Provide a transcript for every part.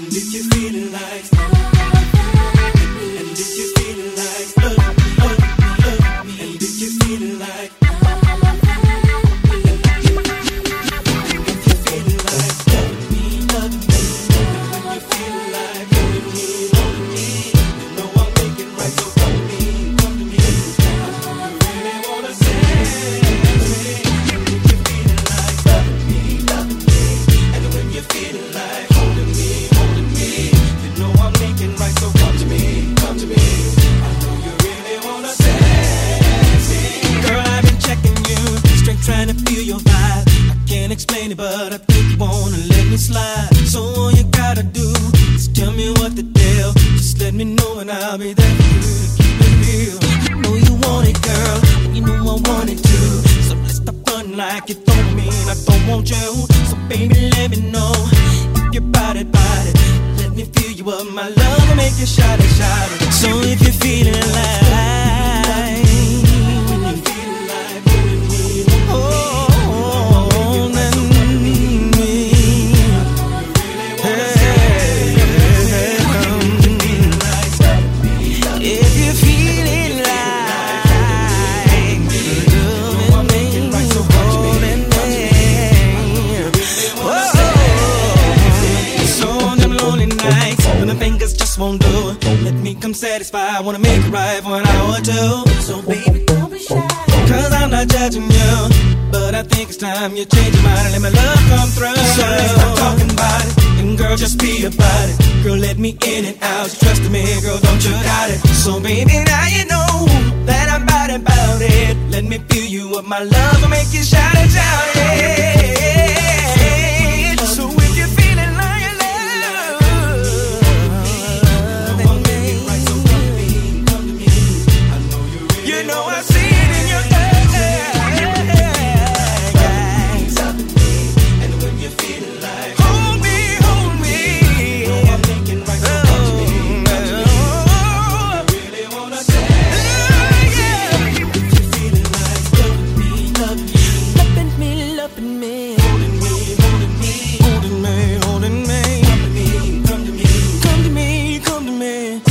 I wanna make it right for an hour or two. So baby, don't be shy, cause I'm not judging you, but I think it's time you change your mind and let my love come through. So let's stop talking about it, and girl, just be about it. Girl, let me in and out, you trust me, girl, don't you doubt it. So baby, now you know that I'm about it. Let me fill you up, my love, and make you shout and shout, yeah. So if you're feeling like you I see it in your eyes. And when you're feeling like hold me, you know I'm thinking right, so come to me. I really wanna say, yeah. If you're feeling like loving me, loving me, holding me, holding me, holding me, come to me, come to me, come to me.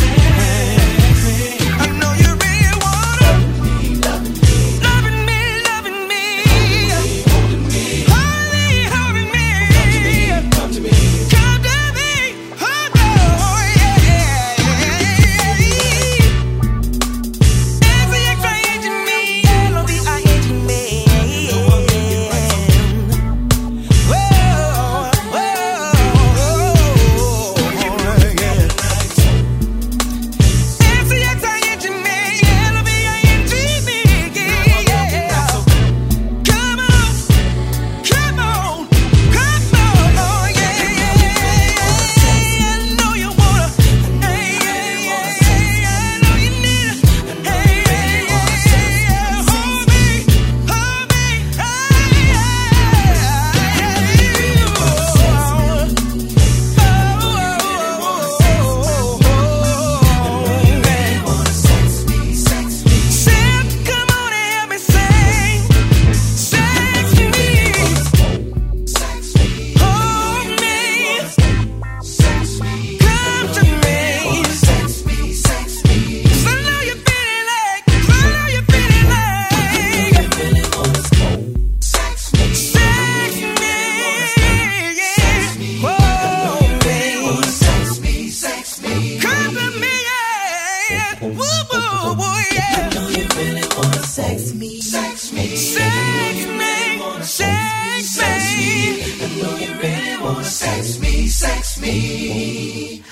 Sex me, sex me.